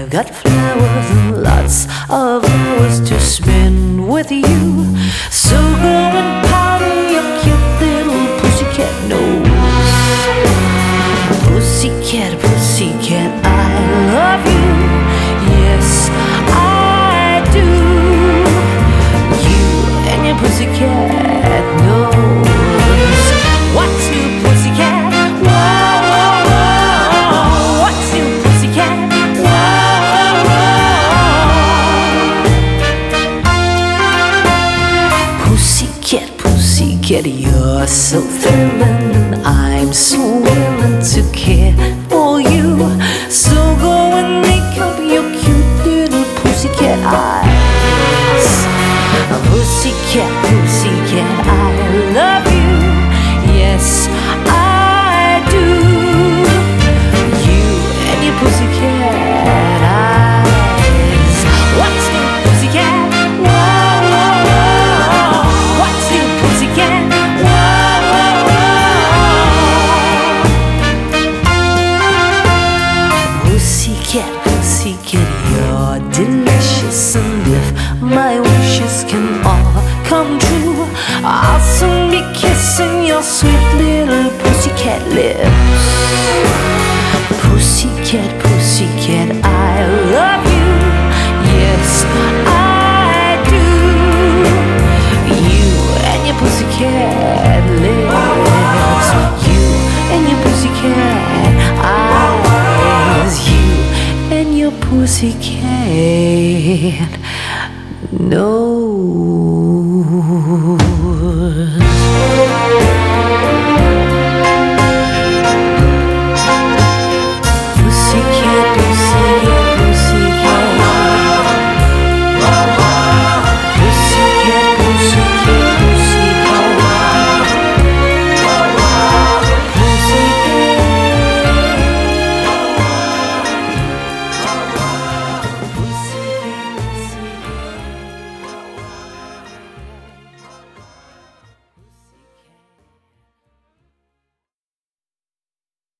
I've got flowers and lots of hours to spend with you. So go and powder your cute little pussycat nose. Pussycat, pussycat, I love you. Yes, I do. You and your pussycat nose. What's new, pussycat? Whoa, whoa, whoa. What's new, pussycat? Whoa, whoa. Pussycat, pussycat, you're so thrilling, and I'm so willing to care for you. So go and make up your cute little pussycat eyes. Pussycat, pussycat, I love you. Yes, I do. You and your pussycat eyes. What's new, pussycat? Whoa, whoa, whoa. What's new, pussycat? Whoa, whoa, whoa. Pussycat, pussycat, you're delicious, and if my wishes can all come true, I'll soon be kissing your sweet little pussycat lips. Pussycat, pussycat, I love you. Yes, I do. You and your pussycat lips. You and your pussycat eyes. You and your pussycat nose.